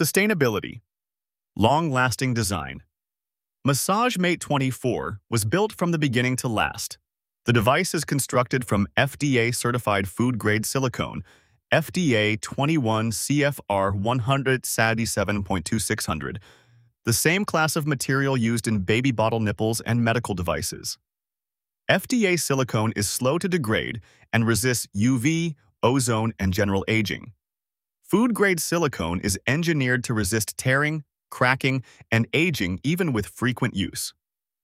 Sustainability. Long-lasting design. Massage Mate 24 was built from the beginning to last. The device is constructed from FDA-certified food-grade silicone, FDA 21 CFR 100 SADI 7.2600, the same class of material used in baby bottle nipples and medical devices. FDA silicone is slow to degrade and resists UV, ozone, and general aging. Food-grade silicone is engineered to resist tearing, cracking, and aging even with frequent use.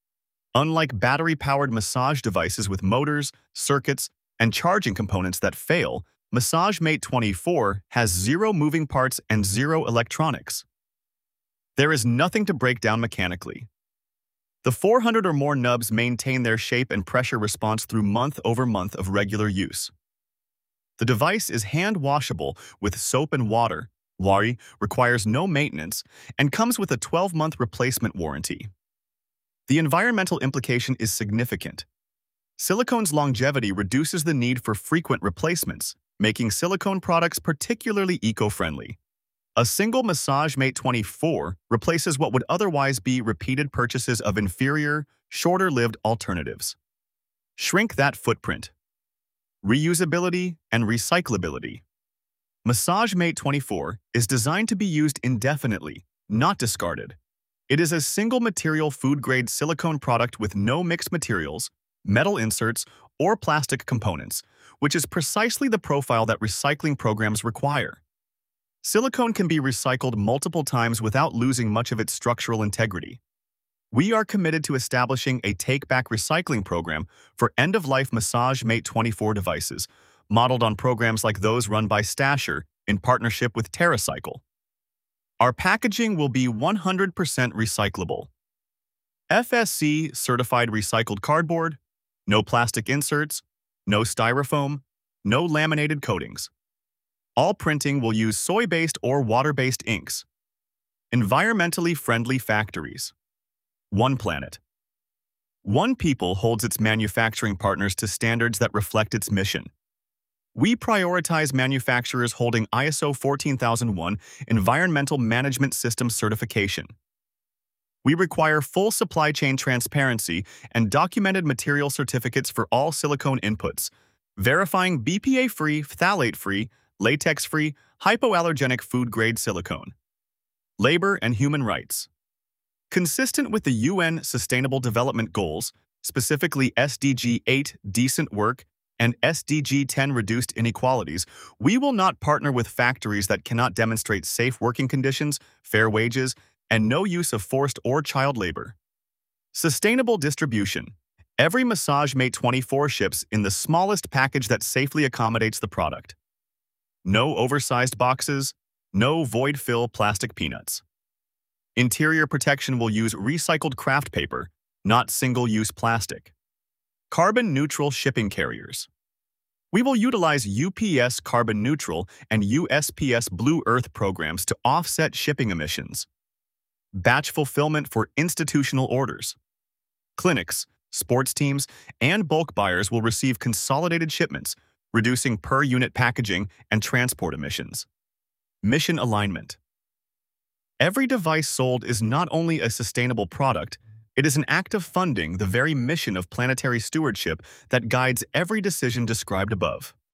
Unlike battery-powered massage devices with motors, circuits, and charging components that fail, Massage Mate 24 has zero moving parts and zero electronics. There is nothing to break down mechanically. The 400 or more nubs maintain their shape and pressure response through month-over-month of regular use. The device is hand-washable with soap and water, requires no maintenance, and comes with a 12-month replacement warranty. The environmental implication is significant. Silicone's longevity reduces the need for frequent replacements, making silicone products particularly eco-friendly. A single Massage Mate 24 replaces what would otherwise be repeated purchases of inferior, shorter-lived alternatives. Shrink that footprint. Reusability and recyclability. Massage Mate 24 is designed to be used indefinitely, not discarded. It is a single-material food-grade silicone product with no mixed materials, metal inserts, or plastic components, which is precisely the profile that recycling programs require. Silicone can be recycled multiple times without losing much of its structural integrity. We are committed to establishing a take-back recycling program for end-of-life Massage Mate 24 devices, modeled on programs like those run by Stasher in partnership with TerraCycle. Our packaging will be 100% recyclable. FSC-certified recycled cardboard, no plastic inserts, no styrofoam, no laminated coatings. All printing will use soy-based or water-based inks. Environmentally friendly factories. One Planet. One People holds its manufacturing partners to standards that reflect its mission. We prioritize manufacturers holding ISO 14001 Environmental Management System certification. We require full supply chain transparency and documented material certificates for all silicone inputs, verifying BPA-free, phthalate-free, latex-free, hypoallergenic food-grade silicone. Labor and human rights. Consistent with the UN Sustainable Development Goals, specifically SDG 8 Decent Work and SDG 10 Reduced Inequalities, we will not partner with factories that cannot demonstrate safe working conditions, fair wages, and no use of forced or child labor. Sustainable distribution. Every Massage Mate 24 ships in the smallest package that safely accommodates the product. No oversized boxes, no void-fill plastic peanuts. Interior protection will use recycled craft paper, not single-use plastic. Carbon-neutral shipping carriers. We will utilize UPS Carbon Neutral and USPS Blue Earth programs to offset shipping emissions. Batch fulfillment for institutional orders. Clinics, sports teams, and bulk buyers will receive consolidated shipments, reducing per-unit packaging and transport emissions. Mission alignment. Every device sold is not only a sustainable product, it is an act of funding the very mission of planetary stewardship that guides every decision described above.